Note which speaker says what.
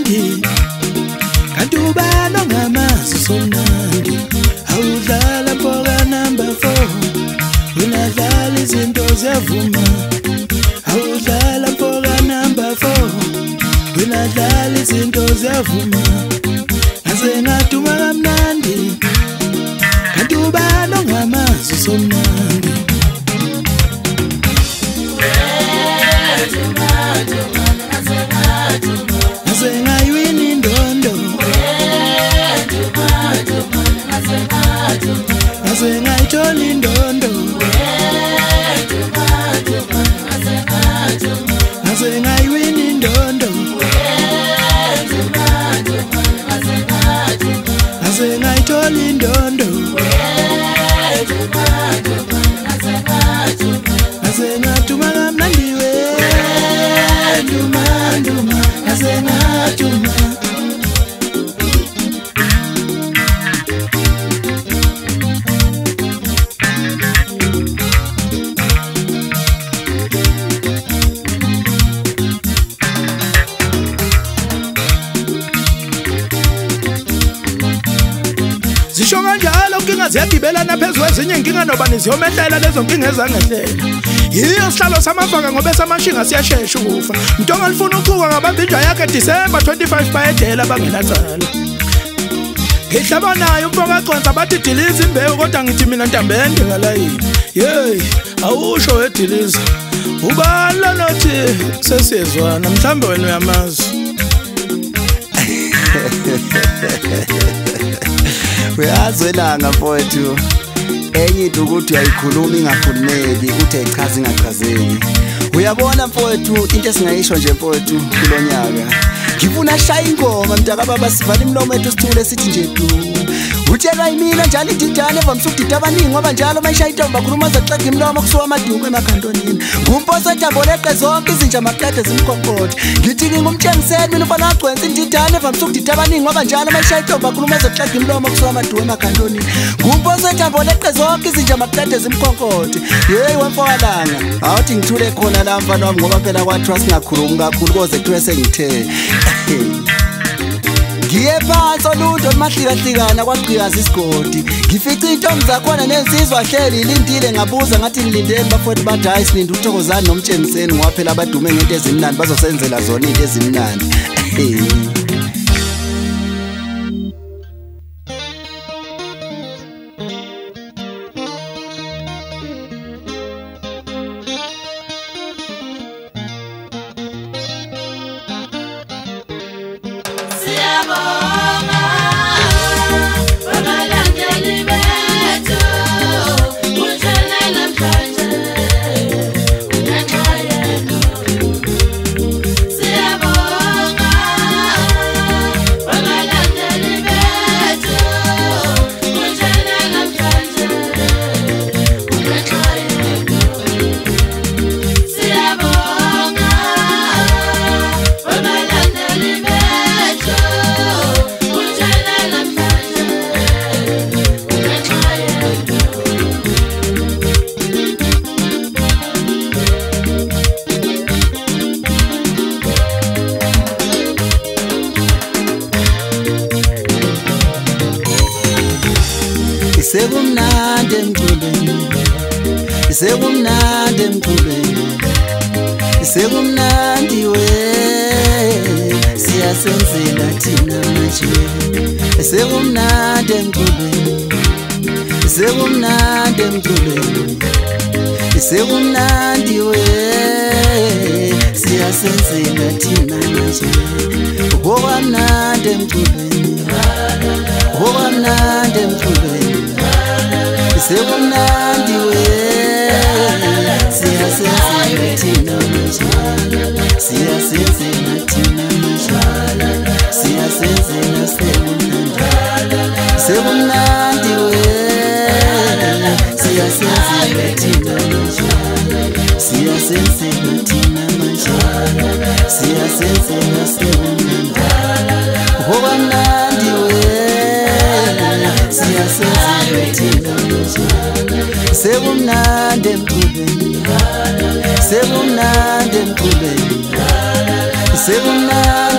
Speaker 1: somnandi kanti ubani ongamazi somnandi awudlala mpoka number 4 unadlala izinto ziyavuma awudlala mpoka number 4 unadlala izinto ziyavuma ase ngatuma kamnandi kanti ubani ongamazi somnandi ngayini ndondo ngayitholi ndondo ngayini ndondo ngayitholi ndondo ngathuma kamnandi we nduma ngathuma zisho kanjalo inkinga ziyagibelana phezulu ezinye inkinga noba niziyomehlela lezo nkinga ezangehlela yiyo sihlalo samafaka ngoba esamashinga siyashesha ukufa Mntonga lifuna uchuka ngabambinjwa yakhe December 25 bayedela bangenacala ngihlaba nayo umfoka consa bathi diliza imbewu kodwa ngithi mina ntambende ngalayini hey awusho wediliza ubala nothi sesiyezwana mhlambe wena uyamazi
Speaker 2: uyazwelanga mfowethu enye into ukuthi uyayikhuluma ingakhulumeki ukuthi ayichazi ingachazeki uyabona mfowethu into esingayisho nje mfowethu kulonyaka ngifuna shaya ingoma mntaka baba sivala imlomo ethu sithule sithi nje du utshelwa yimina njalo ididane evamisa ukudida abaningi ngoba njalo mayishaya intombi bakhuluma zaxega imlomo kusuka amaduku emakhantonini ngumposo ethambo leqe zonke izinja amaqede zimkhonkothe ngithi ngingumtshengiseni mina ufana wagcwensa indidane evamisa ukudida abaningi ngoba njalo mayishaya intombi bakhuluma zaxega imlomo kusuka amaduku emakhantonini ngumposo ethambo leqe zonke izinja amaqede zimkhonkothe yeyi wemfokalanga awuthi ngithule khona la mfana wami ngoba phela kwathiwa singakhulumi kakhulu koze kuthiwe sengithe ngiye phansi oluntu olumahlikahlikana kwagqiyaza isigodi ngifica intombi zakhona nensizwa hleli ilindile ngabuza ngathi nilindeni bafowethu bathi hayi silinde uThokozani nomtshengiseni ngoba phela abadume ngento ezimnandi bazosenzela zona into ezimnandi Sekumnandi emculweni sekumnandi emculweni sekumnandi we siyasenzela thina manje sekumnandi emculweni sekumnandi emculweni sekumnandi we siyasenzela thina manje okwamnandi emculweni okwamnandi emculweni sekumnandi we siyasenzela thina manje siyasenzela thina manje siyasenzela sekumnandi we siyasenzela thina manje siyasenzela thina manje siyasenzela sekumnandi okwamnandi we siyasenzela thina sekumnandi emculweni sekumnandi emculweni sekumnandi